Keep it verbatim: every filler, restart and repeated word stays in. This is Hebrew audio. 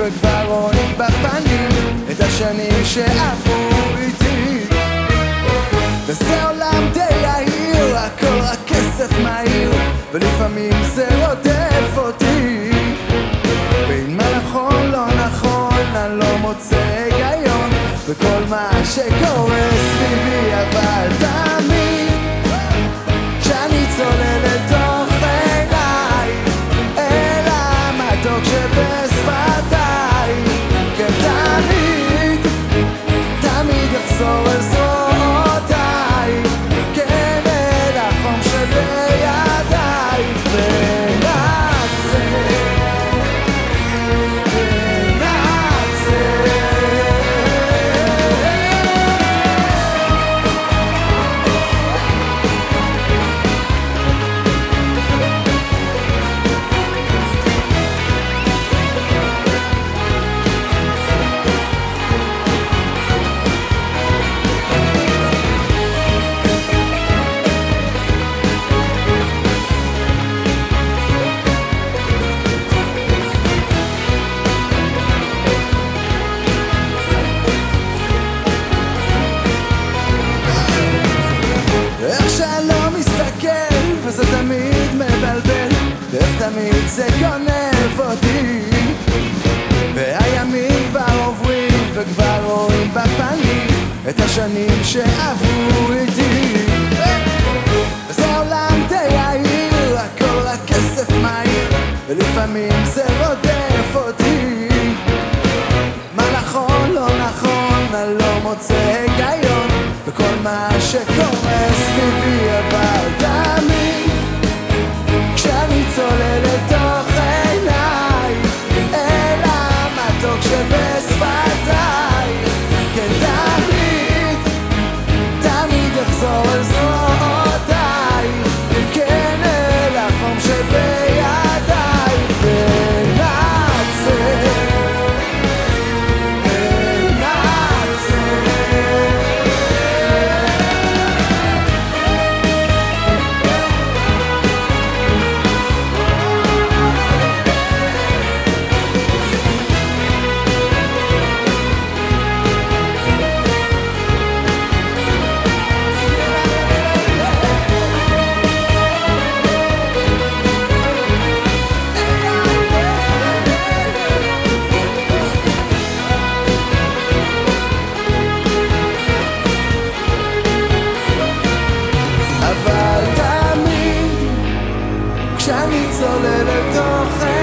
וכבר רואים בפנים את השנים שעברו איתי. וזה עולם די יהיר, הכל רק כסף מהיר, ולפעמים זה רודף אותי. בין מה נכון לא נכון אני לא מוצא היגיון וכל מה שקורה סביבי, אבל תמיד כשאני צולל לתוך עיניי אל המתוק שבשפתיי, כן תמיד, תמיד אחזור אל זרועותיי, כן אל החום שבידיי, ונעשה וזה תמיד מבלבל, ואיך תמיד זה גונב אותי. והימים כבר עוברים וכבר רואים בפנים את השנים שעברו איתי. וזה עולם די יהיר, הכל רק כסף מהיר, ולפעמים זה רודף אותי. מה נכון לא נכון אני לא מוצא היגיון וכל מה שקורה סביבי, אבל תמיד כשאני צולל לתוך עיניי אל המתוק שבשפתיי, כן תמיד, תמיד אחזור אל זרועותיי, כן אל החום שבידיי, ונעשה כשאני צולל לתוך